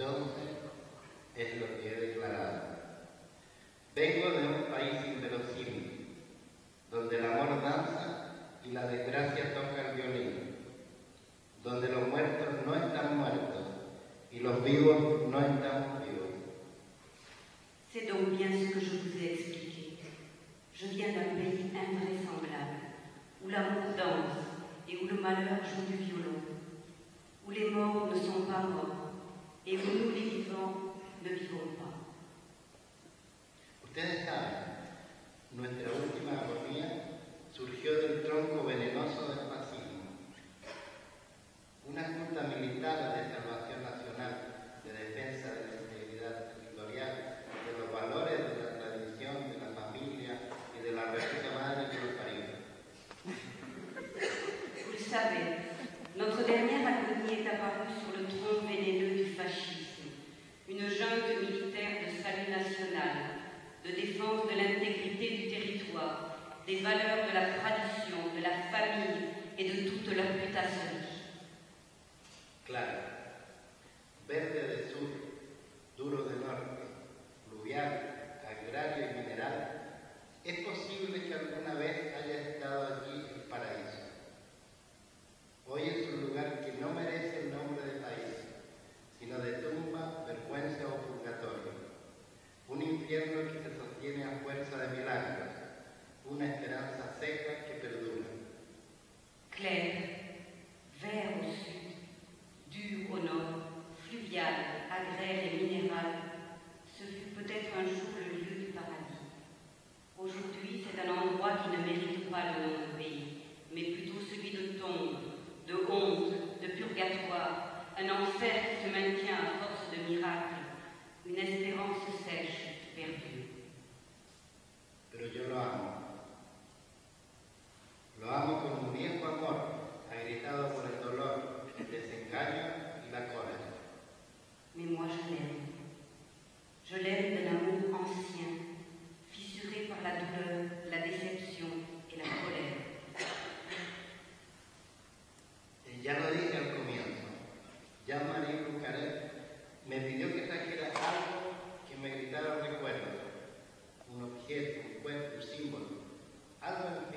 Entonces es lo que he declarado. Vengo de un país inverosímil, donde el amor danza y la desgracia toca el violín, donde los muertos no están muertos y los vivos no están vivos. C'est donc bien ce que je vous ai expliqué. Je viens d'un pays invraisemblable, où l'amour danse et où le malheur joue du violon, où les morts ne sont pas morts et où nous, les vivants, ne vivons pas. Ustedes saben, nuestra última agonía surgió del tronco venenoso del fascismo. Una junta militar de salvación nacional, de defensa de la integridad territorial, de los valores de la tradición, de la familia y de la República Madre que los parió. Vous le savez, notre dernière agonie est apparue sur le tronc vénéneux du fascisme, une junte militaire de salut national, de défense de l'intégrité du territoire, des valeurs de la tradition, de la famille et de toute leur putasserie. Claro, verde de sur, duro de norte, fluvial, agrario y mineral, es posible que alguna vez haya estado allí el paraíso. Hoy es un lugar que no merece el nombre de país, sino de tumba, vergüenza o purgatorio. Un infierno que se sostiene a fuerza de milagros, una esperanza seca que perdura. Clair, vert au sud, dur au nord, fluvial, agraire et minéral, ce fut peut-être un jour le lieu du paradis. Aujourd'hui, c'est un endroit qui ne mérite pas le nom de pays, mais plutôt celui de tombe, de honte, de purgatoire, un enfer qui se maintient à force de miracles, une espérance sèche, perdue. Pero yo lo amo. Lo amo con un viejo amor, agritado por el dolor, el desengaño y la cólera. Mais moi je l'aime. Je l'aime d'un amour ancien, fissuré par la douleur, la déception et la colère. Ya lo dije al comienzo, Jean-Marie Bucaret me pidió que trajera algo que me gritara recuerdo, un objeto, un cuerpo, un símbolo, algo en